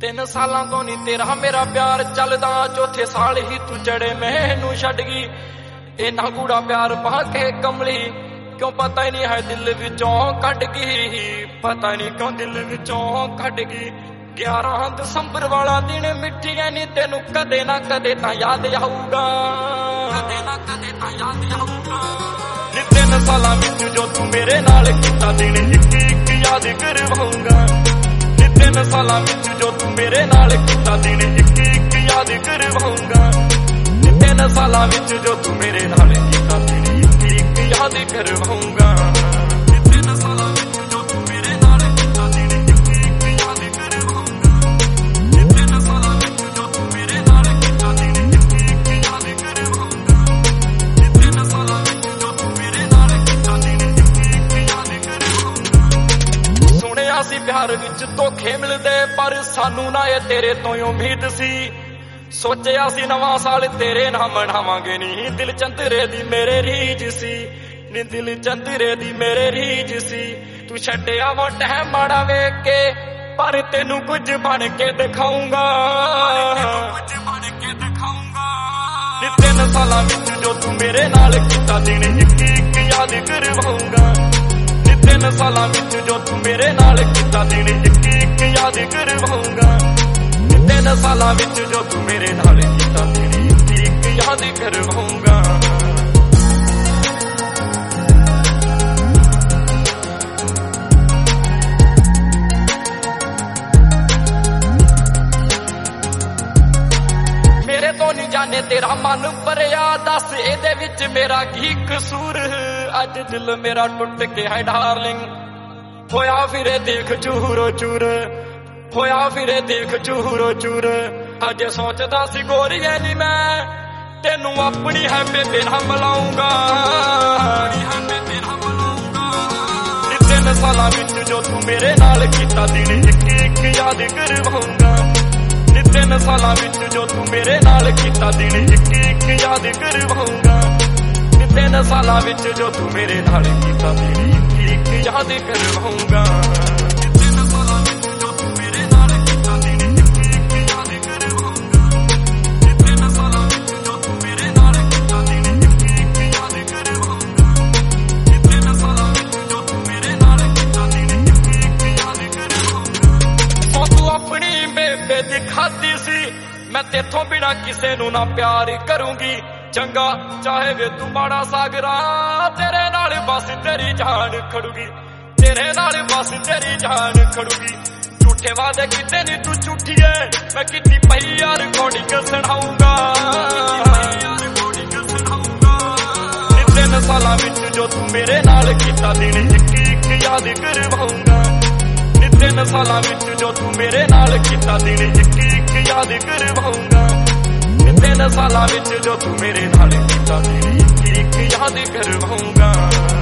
3 ਸਾਲਾਂ ਤੋਂ ਨੀ ਤੇਰਾ ਮੇਰਾ ਪਿਆਰ ਚੱਲਦਾ, ਚੌਥੇ ਸਾਲ ਹੀ ਤੂੰ ਜੜੇ ਮੈਨੂੰ ਛੱਡ ਗਈ। ਇਨਾ ਗੂੜਾ ਪਿਆਰ ਪਾ ਕੇ ਕਮਲੀ ਕਿਉਂ ਪਤਾ ਹੀ ਨਹੀਂ ਹੈ ਦਿਲ ਵਿੱਚੋਂ ਕੱਢ ਗਈ, ਪਤਾ ਨਹੀਂ ਕਿਉਂ ਦਿਲ ਵਿੱਚੋਂ ਕੱਢ ਗਈ। 11 ਦਸੰਬਰ ਵਾਲਾ ਦਿਨ ਮਿੱਠੀਆਂ ਨੀ ਤੈਨੂੰ ਕਦੇ ਨਾ ਕਦੇ ਤਾਂ ਯਾਦ ਆਊਗਾ, ਕਦੇ ਨਾ ਕਦੇ ਤਾਂ ਯਾਦ ਆਊਗਾ। 3 ਸਾਲਾਂ ਵਿੱਚ ਜੋ ਤੂੰ ਮੇਰੇ ਨਾਲ ਕੀਤਾ ਦਿਨ ਇੱਕ ਇੱਕ ਯਾਦ ਕਰਵਾਊਂਗਾ। 3 ਸਾਲਾਂ ਵਿੱਚ ਜੋ ਤੂੰ ਮੇਰੇ ਨਾਲ ਕੀਤਾ ਦਿਨ ਇੱਕ ਇੱਕ ਯਾਦ ਕਰਵਾਊਂਗਾ। 3 ਸਾਲਾਂ ਵਿੱਚ ਜੋ ਤੂੰ ਮੇਰੇ ਨਾਲ ਕੀਤਾ ਦਿਨ ਇੱਕ ਇੱਕ ਯਾਦ ਕਰਵਾਊਂਗਾ। 3 ਸਾਲਾਂ ਵਿੱਚ ਜੋ ਤੂੰ ਮੇਰੇ ਨਾਲ ਕੀਤਾ ਦਿਨ ਇੱਕ ਇੱਕ ਯਾਦ ਕਰਵਾਊਂਗਾ। 3 ਸਾਲਾਂ ਵਿੱਚ ਜੋ ਤੂੰ ਮੇਰੇ ਨਾਲ ਕੀਤਾ ਦਿਨ ਇੱਕ ਇੱਕ ਯਾਦ ਕਰਵਾਊਂਗਾ। 3 ਸਾਲਾਂ ਵਿੱਚ ਜੋ ਤੂੰ ਮੇਰੇ ਨਾਲ ਕੀਤਾ ਦਿਨ ਇੱਕ ਇੱਕ ਯਾਦ ਕਰਵਾਊਂਗਾ। ਸੁਣਿਆ ਸੀ ਪਿਆਰ ਵਿੱਚ ਧੋਖੇ ਮਿਲਦੇ, ਪਰ ਸਾਨੂੰ ਨਾ ਇਹ ਤੇਰੇ ਤੋਂ ਉਮੀਦ ਸੀ। ਸੋਚਿਆ ਸੀ ਨਵਾਂ ਸਾਲ ਤੇਰੇ ਨਾਲ ਮਨਾਵਾਂਗੇ ਨੀ, ਦਿਲ ਚੰਦਰੇ ਦੀ ਮੇਰੇ ਰੀਝ ਸੀ ਨੀ, ਦਿਲ ਚੰਦਰੇ ਦੀ ਮੇਰੇ ਰੀਝ ਸੀ। ਤੂੰ ਛੱਡਿਆ ਵਾ ਟਾਈਮ ਮਾੜਾ ਵੇਖ ਕੇ, ਪਰ ਤੈਨੂੰ ਕੁਝ ਬਣ ਕੇ ਦਿਖਾਊਂਗਾ, ਕੁਝ ਬਣ ਕੇ ਦਿਖਾਊਂਗਾ। 3 ਸਾਲਾਂ ਵਿੱਚ ਜੋ ਤੂੰ ਮੇਰੇ ਨਾਲ ਕੀਤਾ ਦਿਨ ਇੱਕ ਇੱਕ ਯਾਦ ਕਰਵਾਊਂਗਾ। 3 ਸਾਲਾਂ ਵਿੱਚ ਜੋ ਤੂੰ ਮੇਰੇ ਨਾਲ ਕੀਤਾ ਦਿਨ ਇੱਕ ਇੱਕ ਯਾਦ ਕਰਵਾਊਂਗਾ। 3 ਸਾਲਾਂ ਵਿੱਚ ਜੋ ਤੂੰ ਮੇਰੇ ਨਾਲ ਕੀਤਾ ਦਿਨ ਇੱਕ ਇੱਕ ਯਾਦ ਕਰਵਾਊਂਗਾ। ਮੇਰੇ ਤੋਂ ਨਹੀਂ ਜਾਣੇ ਤੇਰਾ ਮਨ ਭਰਿਆ, ਦੱਸ ਇਹਦੇ ਵਿੱਚ ਮੇਰਾ ਕੀ ਕਸੂਰ। ਅੱਜ ਦਿਲ ਮੇਰਾ ਟੁੱਟ ਕੇ ਹੈ ਡਾਰਲਿੰਗ, ਹੋਇਆ ਫਿਰੇ ਦੇਖ ਚੂਰੋ ਚੂਰ, ਹੋਇਆ ਫਿਰੇ ਦੇਖ ਚੂਰੋ ਚੂਰ। ਅਜੇ ਸੋਚਦਾ ਸੀ ਗੋਰੀਏ ਨੀ ਮੈਂ ਤੈਨੂੰ ਆਪਣੀ ਹੈ ਬੇਬੇ ਨਾਲ ਮਿਲਾਊਂਗਾ। 3 ਸਾਲਾਂ ਵਿੱਚ ਜੋ ਤੂੰ ਮੇਰੇ ਨਾਲ ਕੀਤਾ ਦਿਨ ਇੱਕ ਇੱਕ ਯਾਦ ਕਰਵਾਊਂਗਾ। 3 ਸਾਲਾਂ ਵਿੱਚ ਜੋ ਤੂੰ ਮੇਰੇ ਨਾਲ ਕੀਤਾ ਦਿਨ ਇੱਕ ਇੱਕ ਯਾਦ ਕਰਵਾਊਂਗਾ। 3 ਸਾਲਾਂ ਵਿੱਚ ਜੋ ਤੂੰ ਮੇਰੇ ਨਾਲ ਕੀਤਾ ਦਿਨ ਇੱਕ ਇੱਕ ਯਾਦ ਕਰਵਾਊਂਗਾ। 3 ਸਾਲਾਂ ਵਿੱਚ ਜੋ ਤੂੰ ਮੇਰੇ ਨਾਲ ਕੀਤਾ ਦਿਨ ਇੱਕ ਇੱਕ ਯਾਦ ਕਰਵਾਊਂਗਾ। 3 ਸਾਲਾਂ ਵਿੱਚ ਜੋ ਤੂੰ ਮੇਰੇ ਨਾਲ ਕੀਤਾ ਦਿਨ ਇੱਕ ਇੱਕ ਯਾਦ ਕਰਵਾਊਂਗਾ। 3 ਸਾਲਾਂ ਵਿੱਚ ਜੋ ਤੂੰ ਮੇਰੇ ਨਾਲ ਕੀਤਾ ਦਿਨ ਇੱਕ ਇੱਕ ਯਾਦ ਕਰਵਾਊਂਗਾ। ਸੋ ਤੂੰ ਆਪਣੀ ਬੇਬੇ ਦਿਖਾਤੀ ਸੀ, ਮੈਂ ਤੇਥੋਂ ਬਿਨਾ ਕਿਸੇ ਨੂੰ ਨਾ ਪਿਆਰ ਕਰੂੰਗੀ। ਚੰਗਾ ਚਾਹੇ ਵੇ ਤੂੰ ਮਾੜਾ ਸਾਗਰਾ, ਤੇਰੇ ਨਾਲ ਬਸ ਤੇਰੀ ਜਾਨ ਖੜੂਗੀ, ਤੇਰੇ ਨਾਲ ਬਸ ਤੇਰੀ ਜਾਨ ਖੜੂਗੀ। ਝੂਠੇ ਵਾਅਦੇ ਕੀਤੇ ਨੀ ਤੂੰ ਝੂਠੀਏ, ਮੈਂ ਕੀਤੀ ਪਈ ਯਾਰ ਰਿਕਾਰਡਿੰਗ ਸੁਣਾਊਂਗਾ। 3 ਸਾਲਾਂ ਵਿੱਚ ਜੋ ਤੂੰ ਮੇਰੇ ਨਾਲ ਕੀਤਾ ਦਿਨ ਇੱਕ ਇੱਕ ਯਾਦ ਕਰਵਾਊਂਗਾ। 3 ਸਾਲਾਂ ਵਿੱਚ ਜੋ ਤੂੰ ਮੇਰੇ ਨਾਲ ਕੀਤਾ ਦਿਨ ਇੱਕ ਇੱਕ ਯਾਦ ਕਰਵਾਊਂਗਾ। 3 ਸਾਲਾਂ ਵਿੱਚ ਜੋ ਤੂੰ ਮੇਰੇ ਨਾਲ ਕੀਤਾ ਦਿਨ ਇੱਕ ਇੱਕ ਯਾਦ ਕਰਵਾਊਂਗਾ।